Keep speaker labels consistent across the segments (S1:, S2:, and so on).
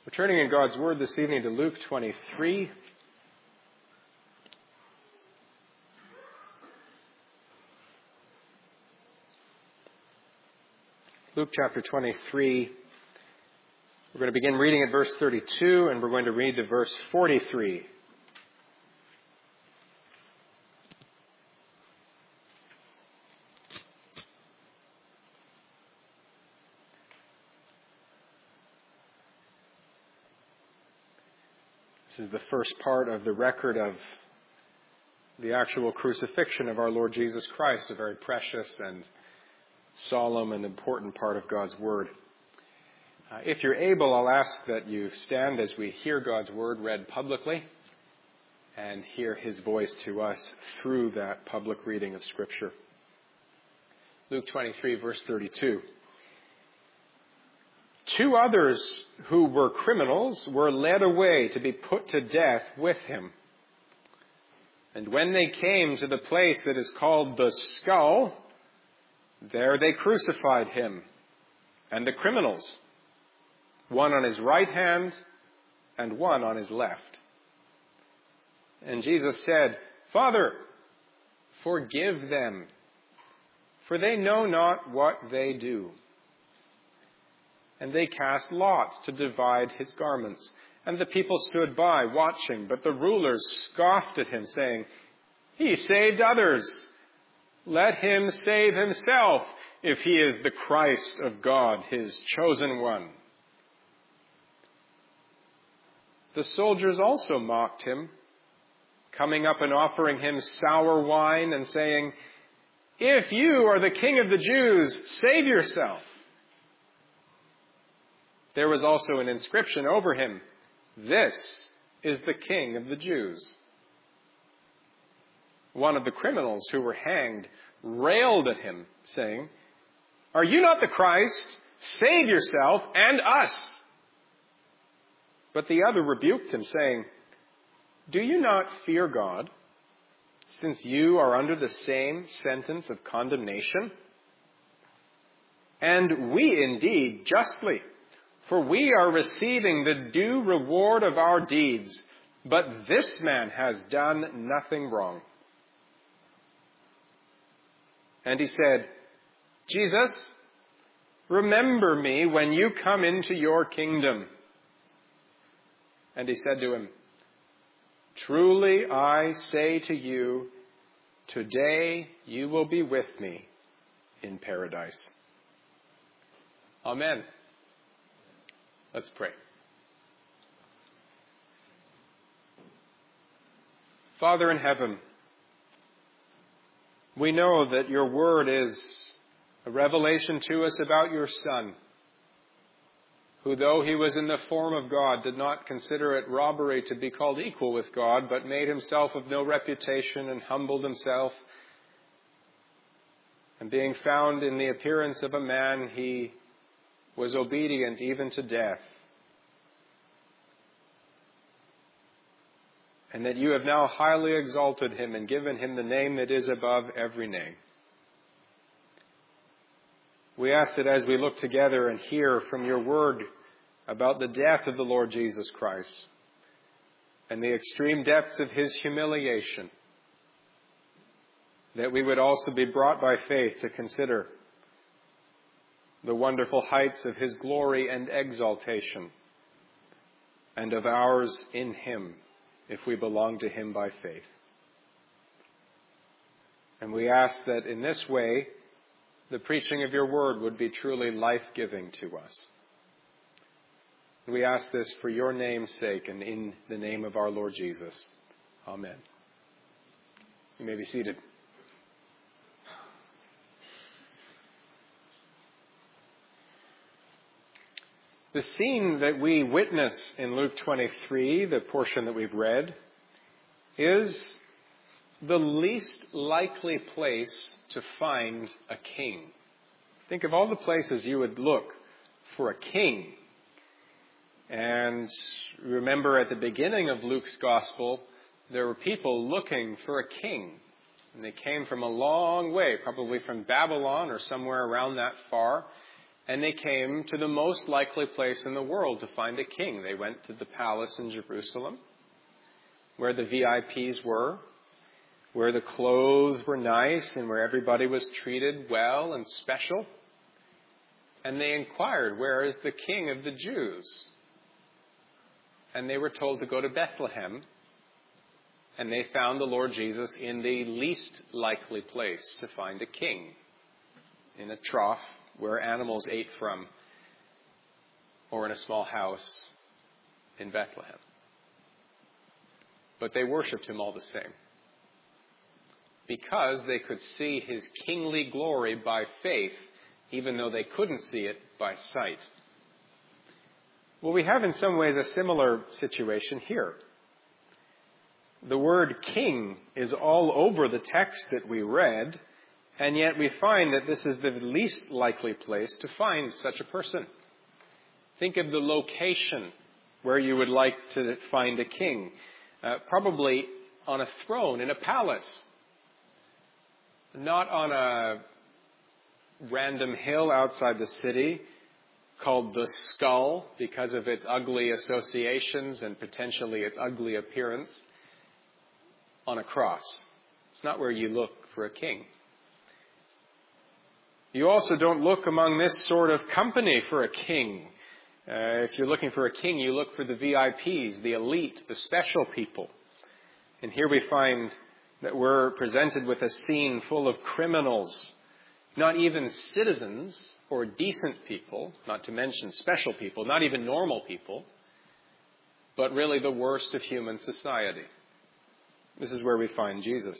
S1: We're turning in God's Word this evening to Luke 23. Luke chapter 23. We're going to begin reading at verse 32, and we're going to read to verse 43. This is the first part of the record of the actual crucifixion of our Lord Jesus Christ, a very precious and solemn and important part of God's Word. If you're able, I'll ask that you stand as we hear God's Word read publicly and hear His voice to us through that public reading of Scripture. Luke 23, verse 32. Two others who were criminals were led away to be put to death with him. And when they came to the place that is called the Skull, there they crucified him and the criminals, one on his right hand and one on his left. And Jesus said, "Father, forgive them, for they know not what they do." And they cast lots to divide his garments. And the people stood by, watching. But the rulers scoffed at him, saying, "He saved others. Let him save himself, if he is the Christ of God, his chosen one." The soldiers also mocked him, coming up and offering him sour wine and saying, "If you are the king of the Jews, save yourself." There was also an inscription over him, "This is the King of the Jews." One of the criminals who were hanged railed at him, saying, "Are you not the Christ? Save yourself and us." But the other rebuked him, saying, "Do you not fear God, since you are under the same sentence of condemnation? And we indeed justly, for we are receiving the due reward of our deeds, but this man has done nothing wrong." And he said, "Jesus, remember me when you come into your kingdom." And he said to him, "Truly I say to you, today you will be with me in paradise." Amen. Let's pray. Father in heaven, we know that your word is a revelation to us about your Son, who, though he was in the form of God, did not consider it robbery to be called equal with God, but made himself of no reputation and humbled himself. And being found in the appearance of a man, he was obedient even to death. And that you have now highly exalted him and given him the name that is above every name. We ask that as we look together and hear from your word about the death of the Lord Jesus Christ and the extreme depths of his humiliation, that we would also be brought by faith to consider the wonderful heights of his glory and exaltation, and of ours in him, if we belong to him by faith. And we ask that in this way, the preaching of your word would be truly life-giving to us. We ask this for your name's sake and in the name of our Lord Jesus. Amen. You may be seated. The scene that we witness in Luke 23, the portion that we've read, is the least likely place to find a king. Think of all the places you would look for a king. And remember at the beginning of Luke's gospel, there were people looking for a king. And they came from a long way, probably from Babylon or somewhere around that far. And they came to the most likely place in the world to find a king. They went to the palace in Jerusalem, where the VIPs were, where the clothes were nice and where everybody was treated well and special. And they inquired, "Where is the king of the Jews?" And they were told to go to Bethlehem. And they found the Lord Jesus in the least likely place to find a king, in a trough where animals ate from, or in a small house in Bethlehem. But they worshipped him all the same, because they could see his kingly glory by faith, even though they couldn't see it by sight. Well, we have in some ways a similar situation here. The word king is all over the text that we read, and yet we find that this is the least likely place to find such a person. Think of the location where you would like to find a king. Probably on a throne in a palace. Not on a random hill outside the city called the Skull because of its ugly associations and potentially its ugly appearance. On a cross. It's not where you look for a king. You also don't look among this sort of company for a king. If you're looking for a king, you look for the VIPs, the elite, the special people. And here we find that we're presented with a scene full of criminals, not even citizens or decent people, not to mention special people, not even normal people, but really the worst of human society. This is where we find Jesus.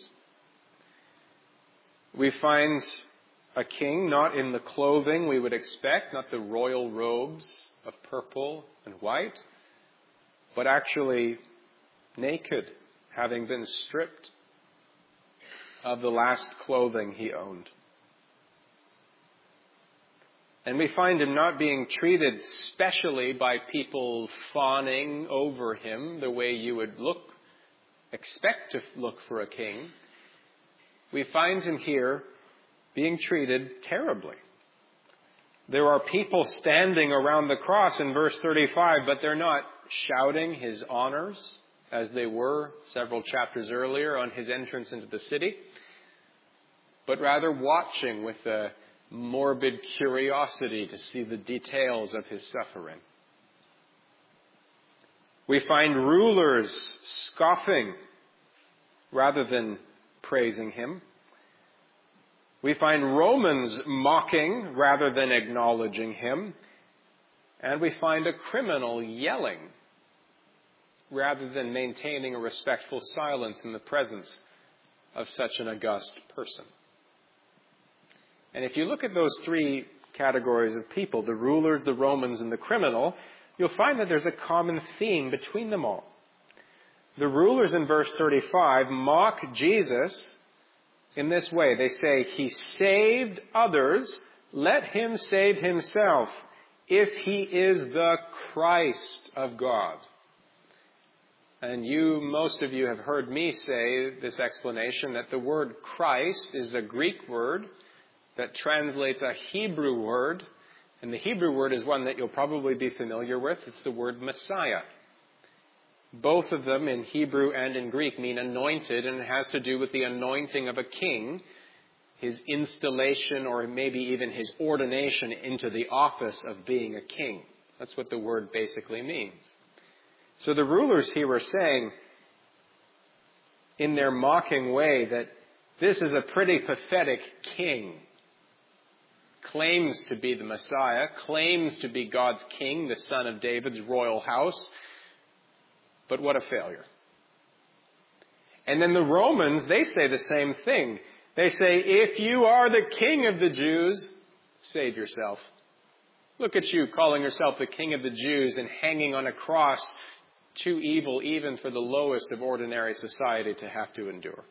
S1: We find a king not in the clothing we would expect, not the royal robes of purple and white, but actually naked, having been stripped of the last clothing he owned. And we find him not being treated specially by people fawning over him the way you would expect to look for a king. We find him here being treated terribly. There are people standing around the cross in verse 35, but they're not shouting his honors as they were several chapters earlier on his entrance into the city, but rather watching with a morbid curiosity to see the details of his suffering. We find rulers scoffing rather than praising him. We find Romans mocking rather than acknowledging him. And we find a criminal yelling rather than maintaining a respectful silence in the presence of such an august person. And if you look at those three categories of people, the rulers, the Romans, and the criminal, you'll find that there's a common theme between them all. The rulers in verse 35 mock Jesus in this way. They say, "He saved others, let him save himself, if he is the Christ of God." And most of you have heard me say this explanation that the word Christ is a Greek word that translates a Hebrew word. And the Hebrew word is one that you'll probably be familiar with. It's the word Messiah. Both of them in Hebrew and in Greek mean anointed, and it has to do with the anointing of a king, his installation or maybe even his ordination into the office of being a king. That's what the word basically means. So the rulers here were saying in their mocking way that this is a pretty pathetic king. Claims to be the Messiah, claims to be God's king, the son of David's royal house. But what a failure. And then the Romans, they say the same thing. They say, "If you are the king of the Jews, save yourself. Look at you calling yourself the king of the Jews and hanging on a cross, too evil even for the lowest of ordinary society to have to endure."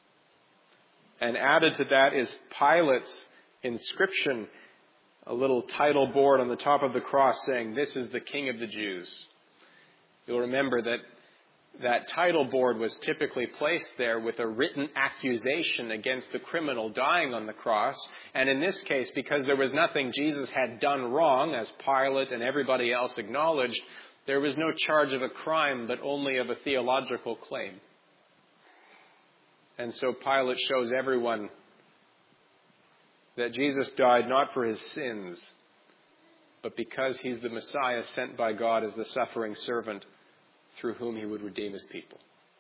S1: And added to that is Pilate's inscription, a little title board on the top of the cross saying, "This is the King of the Jews." You'll remember that that title board was typically placed there with a written accusation against the criminal dying on the cross. And in this case, because there was nothing Jesus had done wrong, as Pilate and everybody else acknowledged, there was no charge of a crime, but only of a theological claim. And so Pilate shows everyone that Jesus died not for his sins, but because he's the Messiah sent by God as the suffering servant through whom he would redeem his people.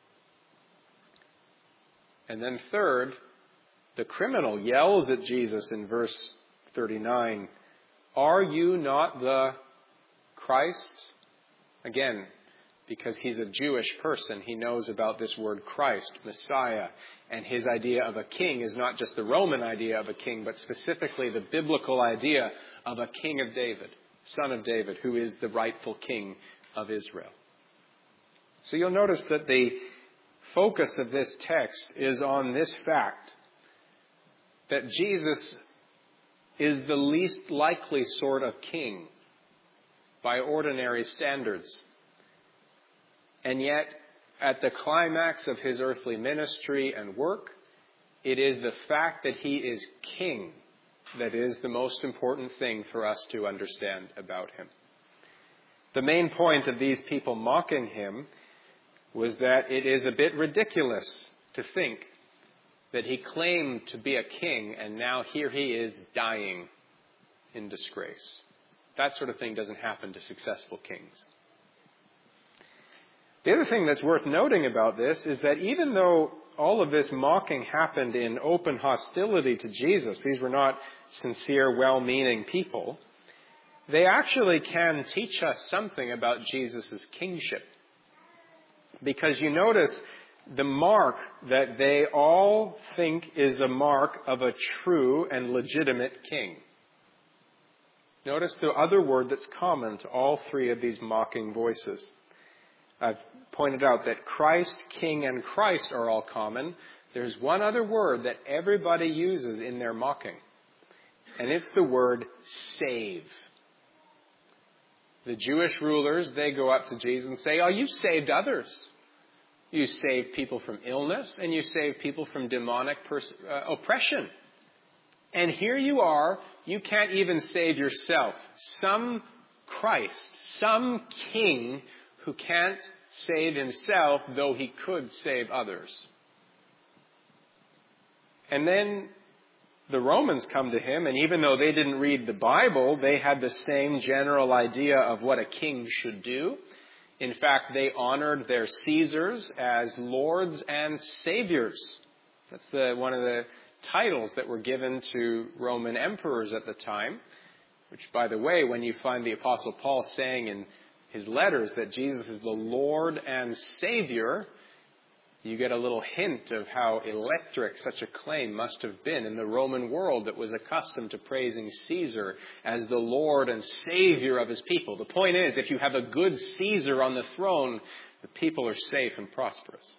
S1: And then third, the criminal yells at Jesus in verse 39, "Are you not the Christ?" Again, because he's a Jewish person, he knows about this word Christ, Messiah, and his idea of a king is not just the Roman idea of a king, but specifically the biblical idea of a king of David, son of David, who is the rightful king of Israel. So you'll notice that the focus of this text is on this fact, that Jesus is the least likely sort of king by ordinary standards. And yet, at the climax of his earthly ministry and work, it is the fact that he is king that is the most important thing for us to understand about him. The main point of these people mocking him was that it is a bit ridiculous to think that he claimed to be a king and now here he is dying in disgrace. That sort of thing doesn't happen to successful kings. The other thing that's worth noting about this is that even though all of this mocking happened in open hostility to Jesus, these were not sincere, well-meaning people, they actually can teach us something about Jesus' kingship. Because you notice the mark that they all think is the mark of a true and legitimate king. Notice the other word that's common to all three of these mocking voices. I've pointed out that Christ, King, and Christ are all common. There's one other word that everybody uses in their mocking, and it's the word save. The Jewish rulers, they go up to Jesus and say, "Oh, you saved others. You saved people from illness, and you saved people from demonic oppression. And here you are, you can't even save yourself. Some Christ, some king who can't save himself, though he could save others." And then the Romans come to him, and even though they didn't read the Bible, they had the same general idea of what a king should do. In fact, they honored their Caesars as lords and saviors. That's one of the titles that were given to Roman emperors at the time, which, by the way, when you find the Apostle Paul saying in his letters that Jesus is the Lord and Savior, you get a little hint of how electric such a claim must have been in the Roman world that was accustomed to praising Caesar as the Lord and Savior of his people. The point is, if you have a good Caesar on the throne, the people are safe and prosperous.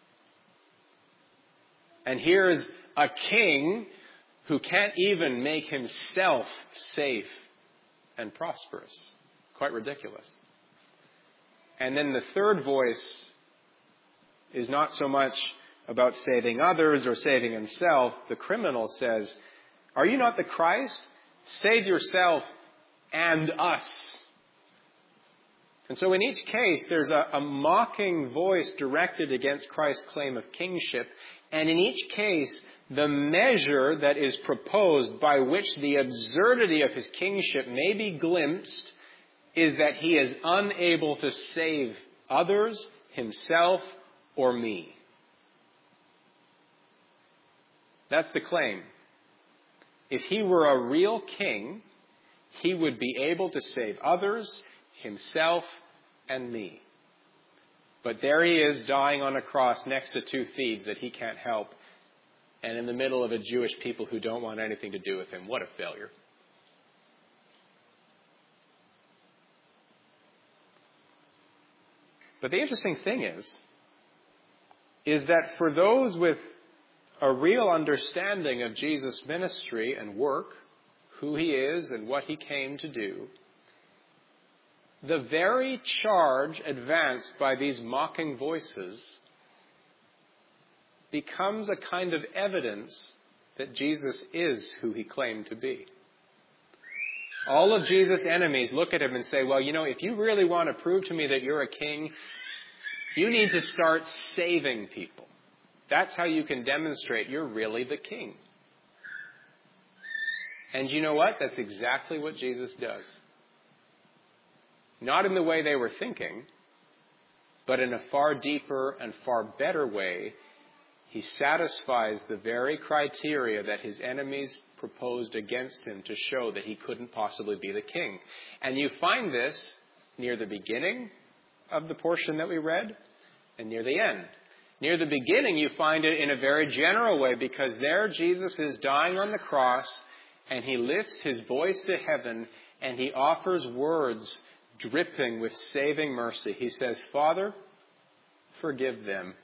S1: And here's a king who can't even make himself safe and prosperous. Quite ridiculous. And then the third voice is not so much about saving others or saving himself. The criminal says, "Are you not the Christ? Save yourself and us." And so in each case, there's a mocking voice directed against Christ's claim of kingship. And in each case, the measure that is proposed by which the absurdity of his kingship may be glimpsed is that he is unable to save others, himself, or me. That's the claim. If he were a real king, he would be able to save others, himself, and me. But there he is dying on a cross next to two thieves that he can't help, and in the middle of a Jewish people who don't want anything to do with him. What a failure. But the interesting thing is that for those with a real understanding of Jesus' ministry and work, who he is and what he came to do, the very charge advanced by these mocking voices becomes a kind of evidence that Jesus is who he claimed to be. All of Jesus' enemies look at him and say, well, if you really want to prove to me that you're a king, you need to start saving people. That's how you can demonstrate you're really the king. And you know what? That's exactly what Jesus does. Not in the way they were thinking, but in a far deeper and far better way. He satisfies the very criteria that his enemies proposed against him to show that he couldn't possibly be the king. And you find this near the beginning of the portion that we read and near the end. Near the beginning, you find it in a very general way, because there Jesus is dying on the cross, and he lifts his voice to heaven, and he offers words dripping with saving mercy. He says, Father, forgive them.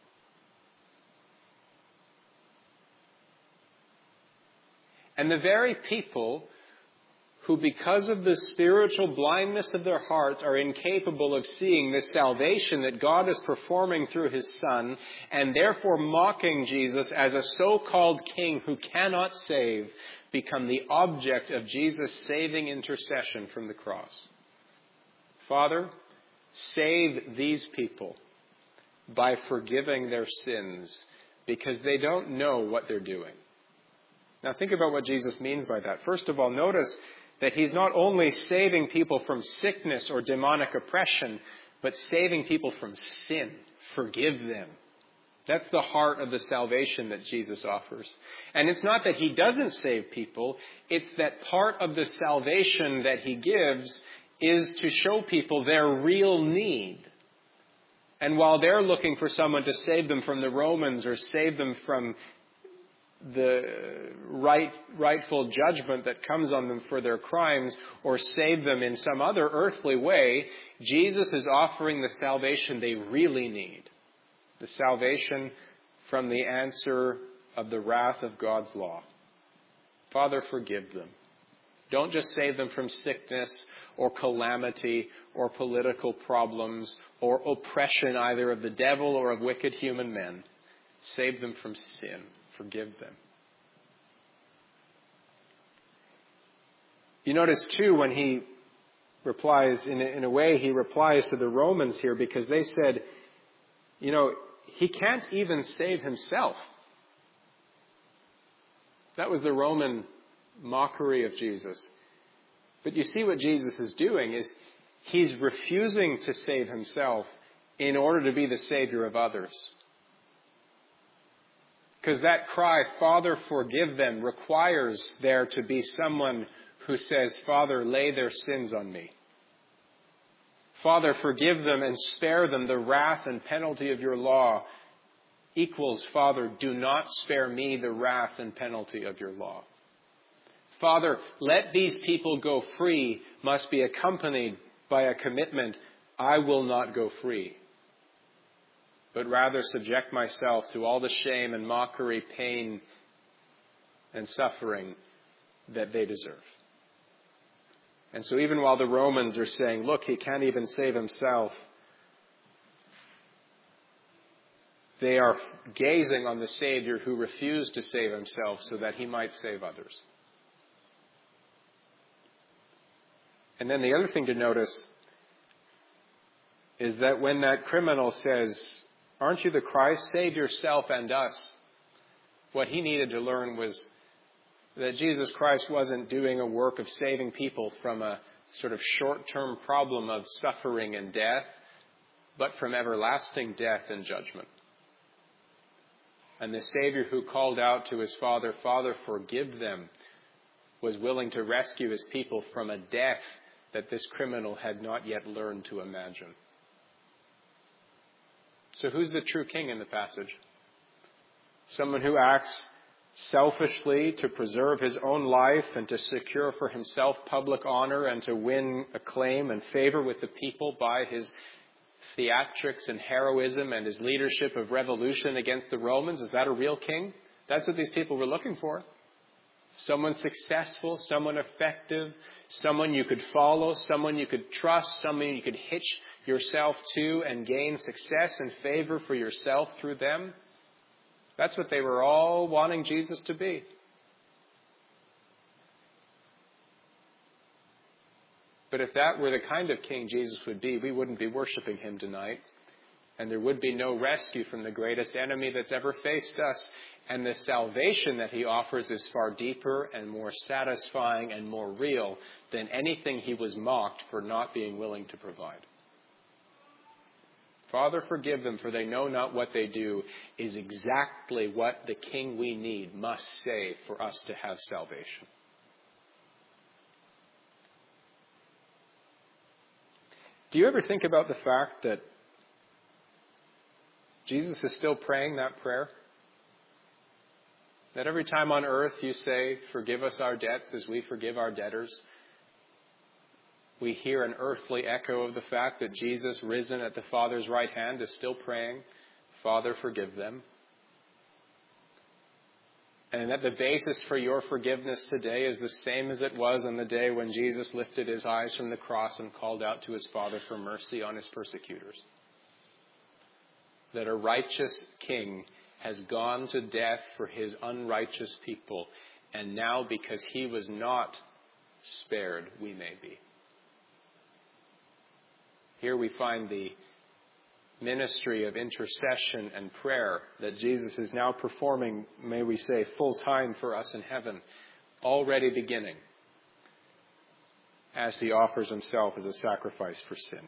S1: And the very people who, because of the spiritual blindness of their hearts, are incapable of seeing the salvation that God is performing through his Son, and therefore mocking Jesus as a so-called king who cannot save, become the object of Jesus' saving intercession from the cross. Father, save these people by forgiving their sins, because they don't know what they're doing. Now think about what Jesus means by that. First of all, notice that he's not only saving people from sickness or demonic oppression, but saving people from sin. Forgive them. That's the heart of the salvation that Jesus offers. And it's not that he doesn't save people, it's that part of the salvation that he gives is to show people their real need. And while they're looking for someone to save them from the Romans or save them from the rightful judgment that comes on them for their crimes, or save them in some other earthly way, Jesus is offering the salvation they really need. The salvation from the answer of the wrath of God's law. Father, forgive them. Don't just save them from sickness or calamity or political problems or oppression either of the devil or of wicked human men. Save them from sin. Forgive them. You notice too when he replies, in a way he replies to the Romans here, because they said, he can't even save himself. That was the Roman mockery of Jesus. But you see what Jesus is doing is he's refusing to save himself in order to be the Savior of others. Because that cry, Father, forgive them, requires there to be someone who says, Father, lay their sins on me. Father, forgive them and spare them the wrath and penalty of your law equals, Father, do not spare me the wrath and penalty of your law. Father, let these people go free must be accompanied by a commitment, I will not go free, but rather subject myself to all the shame and mockery, pain and suffering that they deserve. And so even while the Romans are saying, look, he can't even save himself, they are gazing on the Savior who refused to save himself so that he might save others. And then the other thing to notice is that when that criminal says, aren't you the Christ? Save yourself and us. What he needed to learn was that Jesus Christ wasn't doing a work of saving people from a sort of short-term problem of suffering and death, but from everlasting death and judgment. And the Savior who called out to his Father, Father, forgive them, was willing to rescue his people from a death that this criminal had not yet learned to imagine. So who's the true king in the passage? Someone who acts selfishly to preserve his own life and to secure for himself public honor and to win acclaim and favor with the people by his theatrics and heroism and his leadership of revolution against the Romans? Is that a real king? That's what these people were looking for. Someone successful, someone effective, someone you could follow, someone you could trust, someone you could hitch yourself to and gain success and favor for yourself through them. That's what they were all wanting Jesus to be. But if that were the kind of king Jesus would be, we wouldn't be worshiping him tonight. And there would be no rescue from the greatest enemy that's ever faced us. And the salvation that he offers is far deeper and more satisfying and more real than anything he was mocked for not being willing to provide. Father, forgive them, for they know not what they do, is exactly what the king we need must say for us to have salvation. Do you ever think about the fact that Jesus is still praying that prayer? That every time on earth you say, forgive us our debts as we forgive our debtors, we hear an earthly echo of the fact that Jesus, risen at the Father's right hand, is still praying, Father, forgive them. And that the basis for your forgiveness today is the same as it was on the day when Jesus lifted his eyes from the cross and called out to his Father for mercy on his persecutors. That a righteous king has gone to death for his unrighteous people, and now because he was not spared, we may be. Here we find the ministry of intercession and prayer that Jesus is now performing, may we say, full time for us in heaven, already beginning as he offers himself as a sacrifice for sin.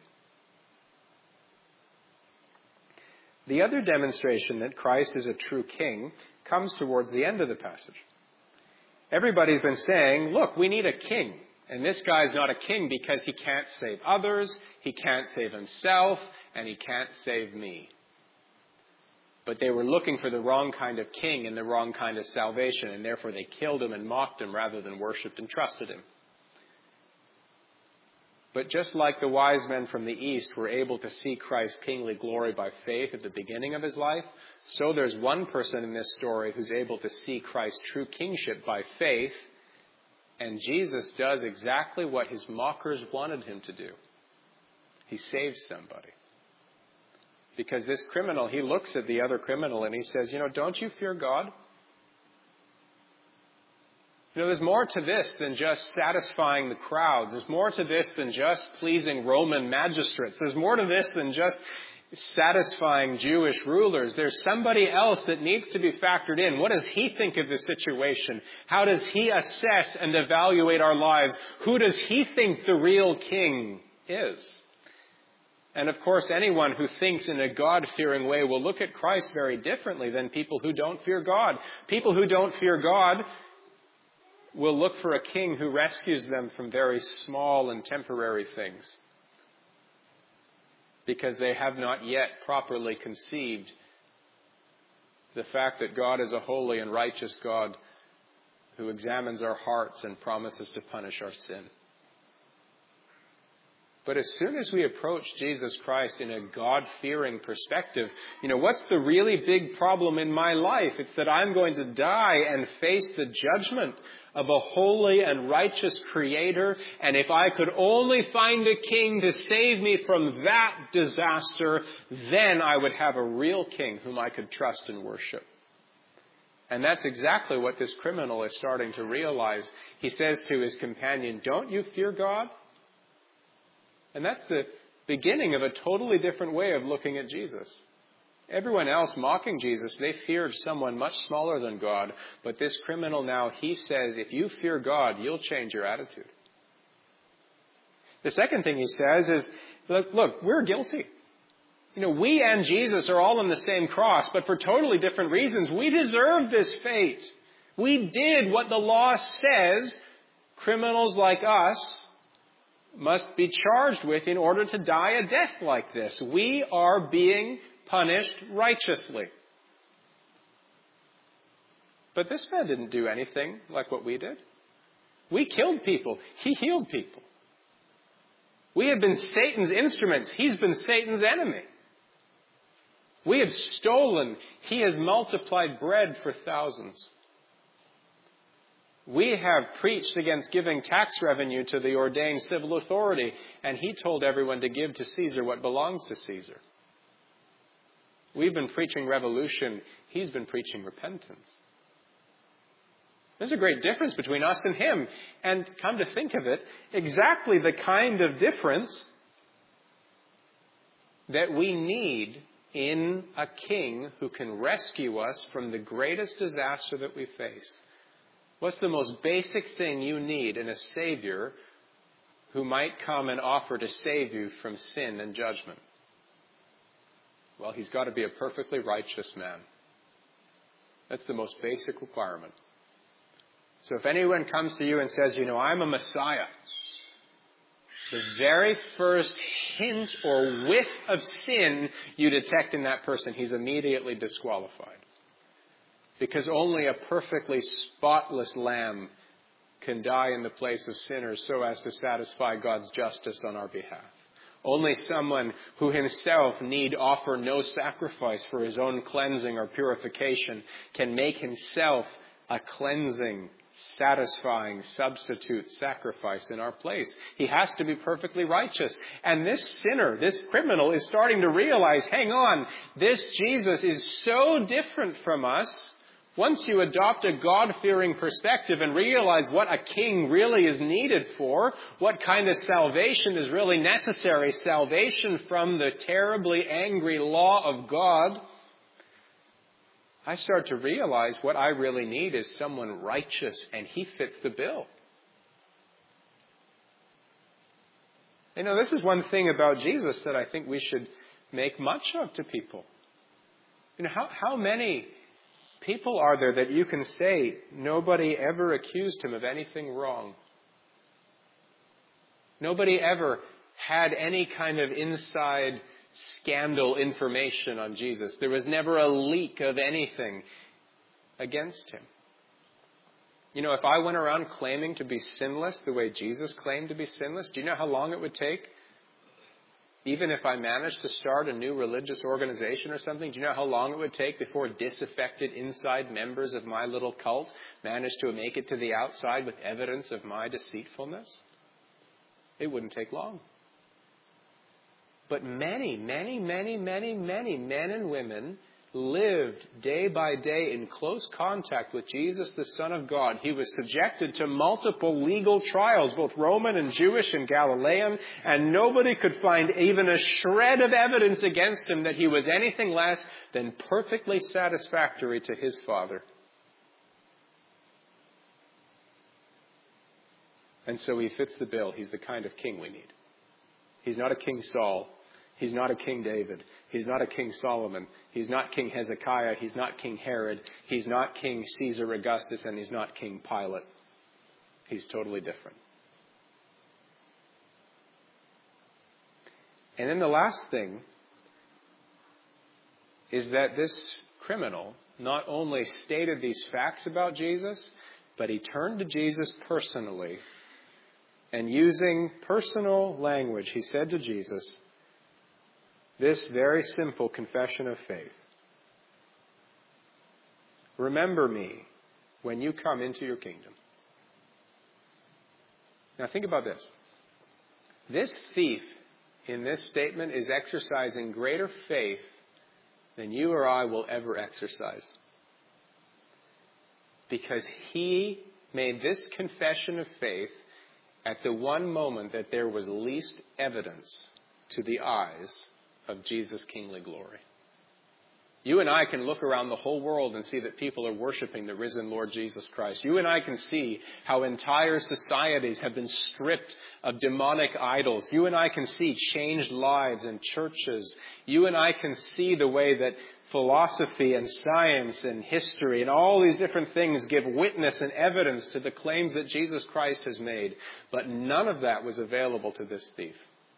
S1: The other demonstration that Christ is a true king comes towards the end of the passage. Everybody's been saying, look, we need a king. And this guy's not a king because he can't save others, he can't save himself, and he can't save me. But they were looking for the wrong kind of king and the wrong kind of salvation, and therefore they killed him and mocked him rather than worshipped and trusted him. But just like the wise men from the east were able to see Christ's kingly glory by faith at the beginning of his life, so there's one person in this story who's able to see Christ's true kingship by faith, and Jesus does exactly what his mockers wanted him to do. He saves somebody. Because this criminal, he looks at the other criminal and he says, don't you fear God? There's more to this than just satisfying the crowds. There's more to this than just pleasing Roman magistrates. There's more to this than just satisfying Jewish rulers. There's somebody else that needs to be factored in. What does he think of the situation? How does he assess and evaluate our lives? Who does he think the real king is? And of course, anyone who thinks in a God-fearing way will look at Christ very differently than people who don't fear God. People who don't fear God will look for a king who rescues them from very small and temporary things, because they have not yet properly conceived the fact that God is a holy and righteous God who examines our hearts and promises to punish our sin. But as soon as we approach Jesus Christ in a God-fearing perspective, what's the really big problem in my life? It's that I'm going to die and face the judgment of a holy and righteous Creator. And if I could only find a king to save me from that disaster, then I would have a real king whom I could trust and worship. And that's exactly what this criminal is starting to realize. He says to his companion, don't you fear God? And that's the beginning of a totally different way of looking at Jesus. Everyone else mocking Jesus, they feared someone much smaller than God. But this criminal now, he says, if you fear God, you'll change your attitude. The second thing he says is, look, we're guilty. We and Jesus are all on the same cross, but for totally different reasons. We deserve this fate. We did what the law says criminals like us must be charged with in order to die a death like this. We are being punished righteously. But this man didn't do anything like what we did. We killed people. He healed people. We have been Satan's instruments. He's been Satan's enemy. We have stolen. He has multiplied bread for thousands. We have preached against giving tax revenue to the ordained civil authority, and he told everyone to give to Caesar what belongs to Caesar. We've been preaching revolution. He's been preaching repentance. There's a great difference between us and him. And come to think of it, exactly the kind of difference that we need in a king who can rescue us from the greatest disaster that we face. What's the most basic thing you need in a Savior who might come and offer to save you from sin and judgment? Well, he's got to be a perfectly righteous man. That's the most basic requirement. So if anyone comes to you and says, I'm a Messiah, the very first hint or whiff of sin you detect in that person, he's immediately disqualified. Because only a perfectly spotless lamb can die in the place of sinners so as to satisfy God's justice on our behalf. Only someone who himself need offer no sacrifice for his own cleansing or purification can make himself a cleansing, satisfying substitute sacrifice in our place. He has to be perfectly righteous. And this sinner, this criminal, is starting to realize, hang on, this Jesus is so different from us. Once you adopt a God-fearing perspective and realize what a king really is needed for, what kind of salvation is really necessary, salvation from the terribly angry law of God, I start to realize what I really need is someone righteous, and he fits the bill. This is one thing about Jesus that I think we should make much of to people. How many people are there that you can say nobody ever accused him of anything wrong? Nobody ever had any kind of inside scandal information on Jesus. There was never a leak of anything against him. If I went around claiming to be sinless the way Jesus claimed to be sinless, do you know how long it would take? Even if I managed to start a new religious organization or something, do you know how long it would take before disaffected inside members of my little cult managed to make it to the outside with evidence of my deceitfulness? It wouldn't take long. But many, many, many, many, many men and women lived day by day in close contact with Jesus, the Son of God. He was subjected to multiple legal trials, both Roman and Jewish and Galilean, and nobody could find even a shred of evidence against him that he was anything less than perfectly satisfactory to his Father. And so he fits the bill. He's the kind of king we need. He's not a King Saul. He's not a King David. He's not a King Solomon. He's not King Hezekiah. He's not King Herod. He's not King Caesar Augustus. And he's not King Pilate. He's totally different. And then the last thing is that this criminal not only stated these facts about Jesus, but he turned to Jesus personally. And using personal language, he said to Jesus this very simple confession of faith. Remember me when you come into your kingdom. Now think about this. This thief in this statement is exercising greater faith than you or I will ever exercise. Because he made this confession of faith at the one moment that there was least evidence to the eyes of Jesus' kingly glory. You and I can look around the whole world and see that people are worshiping the risen Lord Jesus Christ. You and I can see how entire societies have been stripped of demonic idols. You and I can see changed lives in churches. You and I can see the way that philosophy and science and history and all these different things give witness and evidence to the claims that Jesus Christ has made. But none of that was available to this thief.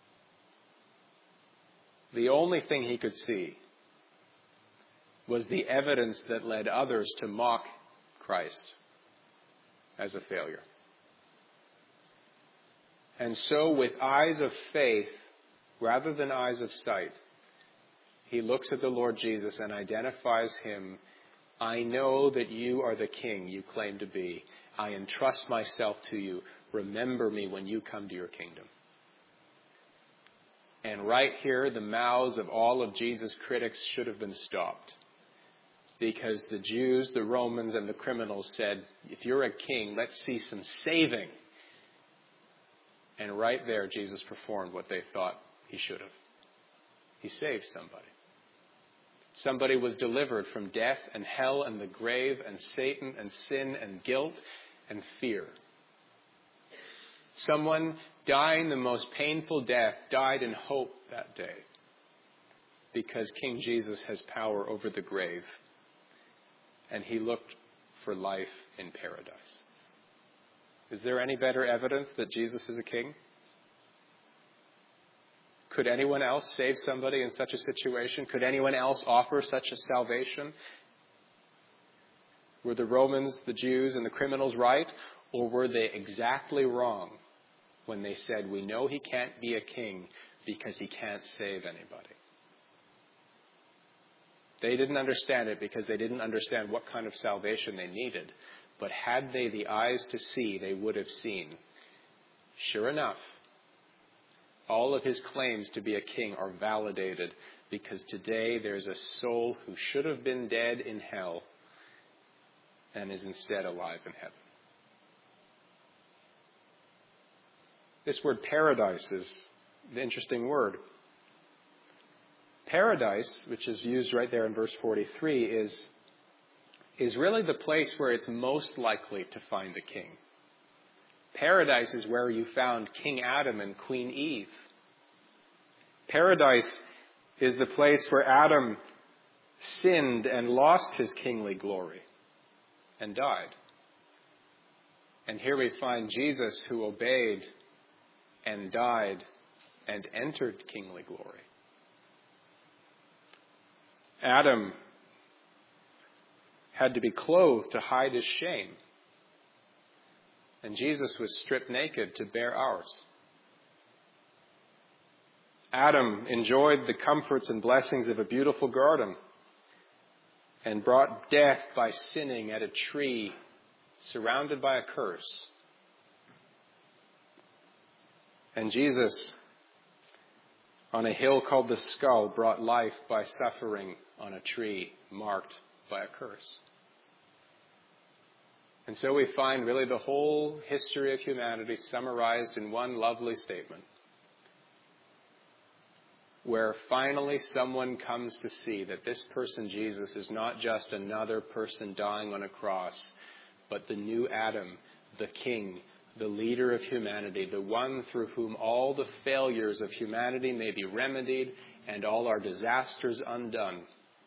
S1: The only thing he could see was the evidence that led others to mock Christ as a failure. And so with eyes of faith, rather than eyes of sight, he looks at the Lord Jesus and identifies him. I know that you are the king you claim to be, I entrust myself to you. Remember me when you come to your kingdom. And right here, the mouths of all of Jesus' critics should have been stopped. Because the Jews, the Romans, and the criminals said, if you're a king, let's see some saving. And right there, Jesus performed what they thought he should have. He saved somebody. Somebody was delivered from death and hell and the grave and Satan and sin and guilt and fear. Someone dying the most painful death died in hope that day because King Jesus has power over the grave and he looked for life in paradise. Is there any better evidence that Jesus is a king? Could anyone else save somebody in such a situation? Could anyone else offer such a salvation? Were the Romans, the Jews, and the criminals right? Or were they exactly wrong when they said, we know he can't be a king because he can't save anybody? They didn't understand it because they didn't understand what kind of salvation they needed. But had they the eyes to see, they would have seen. Sure enough, all of his claims to be a king are validated because today there's a soul who should have been dead in hell and is instead alive in heaven. This word paradise is an interesting word. Paradise, which is used right there in verse 43, is really the place where it's most likely to find a king. Paradise is where you found King Adam and Queen Eve. Paradise is the place where Adam sinned and lost his kingly glory and died. And here we find Jesus who obeyed and died and entered kingly glory. Adam had to be clothed to hide his shame. And Jesus was stripped naked to bear ours. Adam enjoyed the comforts and blessings of a beautiful garden and brought death by sinning at a tree surrounded by a curse. And Jesus, on a hill called the Skull, brought life by suffering on a tree marked by a curse. And so we find really the whole history of humanity summarized in one lovely statement, where finally someone comes to see that this person, Jesus, is not just another person dying on a cross, but the new Adam, the King, the leader of humanity, the one through whom all the failures of humanity may be remedied and all our disasters undone,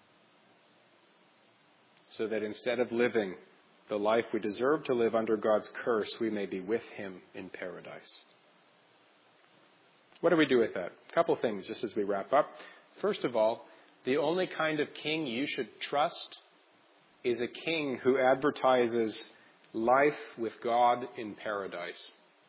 S1: so that instead of living the life we deserve to live under God's curse, we may be with him in paradise. What do we do with that? A couple things just as we wrap up. First of all, the only kind of king you should trust is a king who advertises life with God in paradise.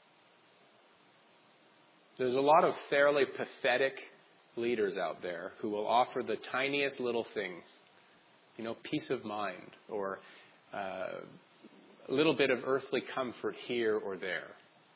S1: There's a lot of fairly pathetic leaders out there who will offer the tiniest little things. Peace of mind or a little bit of earthly comfort here or there.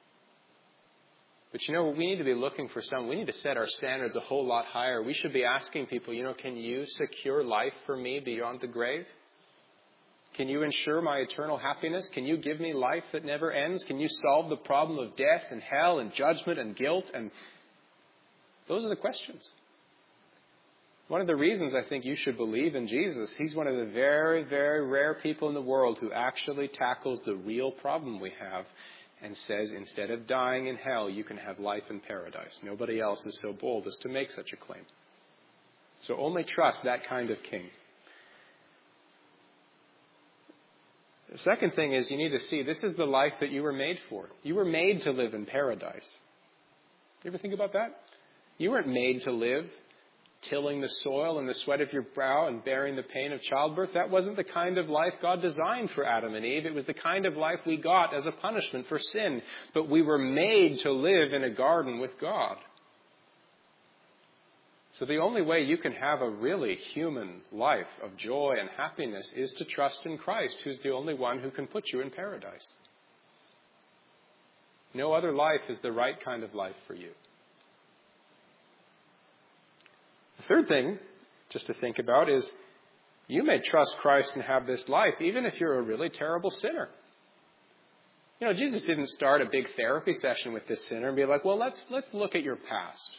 S1: But we need to be looking for we need to set our standards a whole lot higher. We should be asking people, can you secure life for me beyond the grave? Can you ensure my eternal happiness? Can you give me life that never ends? Can you solve the problem of death and hell and judgment and guilt? And those are the questions. One of the reasons I think you should believe in Jesus, he's one of the very, very rare people in the world who actually tackles the real problem we have and says, instead of dying in hell, you can have life in paradise. Nobody else is so bold as to make such a claim. So only trust that kind of king. The second thing is you need to see this is the life that you were made for. You were made to live in paradise. You ever think about that? You weren't made to live tilling the soil in the sweat of your brow and bearing the pain of childbirth. That wasn't the kind of life God designed for Adam and Eve. It was the kind of life we got as a punishment for sin. But we were made to live in a garden with God. So the only way you can have a really human life of joy and happiness is to trust in Christ, who's the only one who can put you in paradise. No other life is the right kind of life for you. The third thing, just to think about, is you may trust Christ and have this life, even if you're a really terrible sinner. You know, Jesus didn't start a big therapy session with this sinner and be like, well, let's look at your past.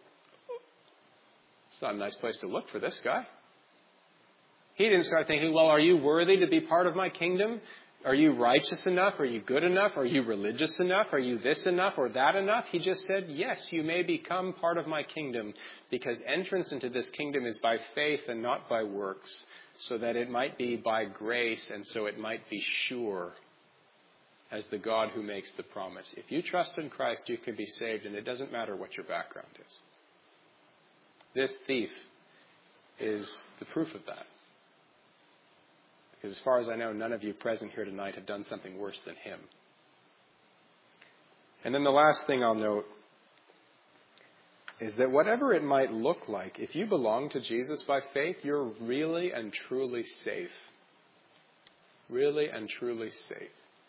S1: It's not a nice place to look for this guy. He didn't start thinking, well, are you worthy to be part of my kingdom? Are you righteous enough? Are you good enough? Are you religious enough? Are you this enough or that enough? He just said, yes, you may become part of my kingdom, because entrance into this kingdom is by faith and not by works, so that it might be by grace and so it might be sure as the God who makes the promise. If you trust in Christ, you can be saved, and it doesn't matter what your background is. This thief is the proof of that. Because as far as I know, none of you present here tonight have done something worse than him. And then the last thing I'll note is that whatever it might look like, if you belong to Jesus by faith, you're really and truly safe. Really and truly safe.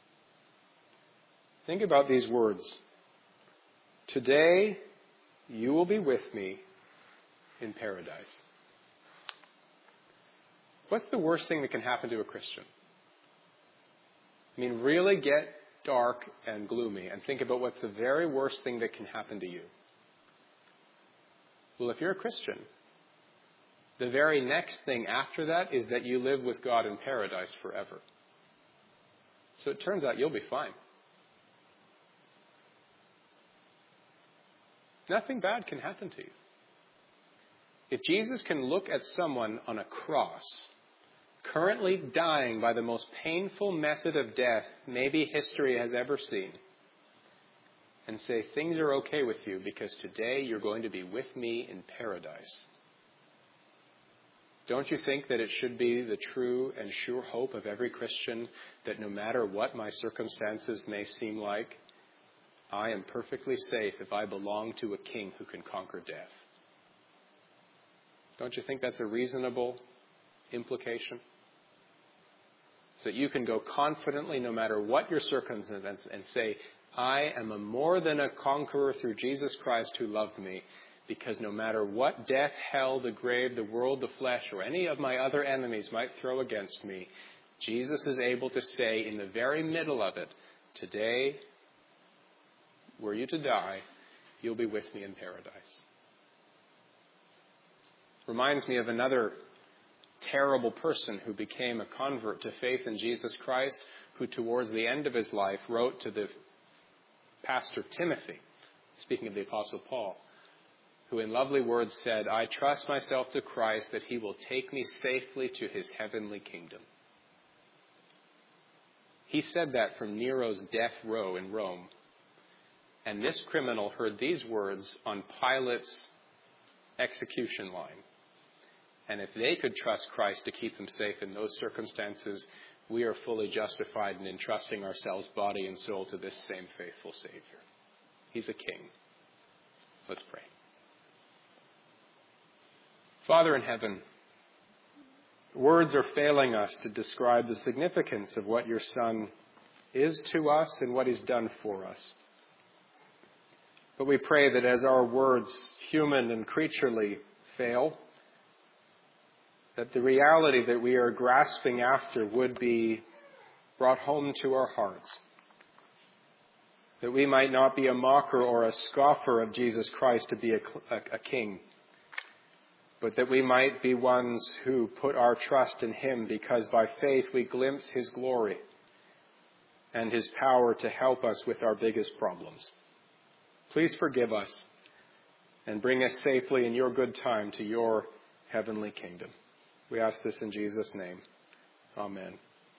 S1: Think about these words. Today, you will be with me in paradise. What's the worst thing that can happen to a Christian? I mean, really get dark and gloomy and think about what's the very worst thing that can happen to you. Well, if you're a Christian, the very next thing after that is that you live with God in paradise forever. So it turns out you'll be fine. Nothing bad can happen to you. If Jesus can look at someone on a cross, currently dying by the most painful method of death maybe history has ever seen, and say, things are okay with you because today you're going to be with me in paradise. Don't you think that it should be the true and sure hope of every Christian that no matter what my circumstances may seem like, I am perfectly safe if I belong to a king who can conquer death? Don't you think that's a reasonable implication? So that you can go confidently no matter what your circumstances and say, I am a more than a conqueror through Jesus Christ who loved me, because no matter what death, hell, the grave, the world, the flesh, or any of my other enemies might throw against me, Jesus is able to say in the very middle of it, today, were you to die, you'll be with me in paradise. Reminds me of another terrible person who became a convert to faith in Jesus Christ, who towards the end of his life wrote to the pastor Timothy, speaking of the Apostle Paul, who in lovely words said, I trust myself to Christ that he will take me safely to his heavenly kingdom. He said that from Nero's death row in Rome. And this criminal heard these words on Pilate's execution line. And if they could trust Christ to keep them safe in those circumstances, we are fully justified in entrusting ourselves, body and soul, to this same faithful Savior. He's a king. Let's pray. Father in heaven, words are failing us to describe the significance of what your Son is to us and what he's done for us. But we pray that as our words, human and creaturely, fail, that the reality that we are grasping after would be brought home to our hearts. That we might not be a mocker or a scoffer of Jesus Christ to be a king, but that we might be ones who put our trust in him because by faith we glimpse his glory and his power to help us with our biggest problems. Please forgive us and bring us safely in your good time to your heavenly kingdom. We ask this in Jesus' name. Amen.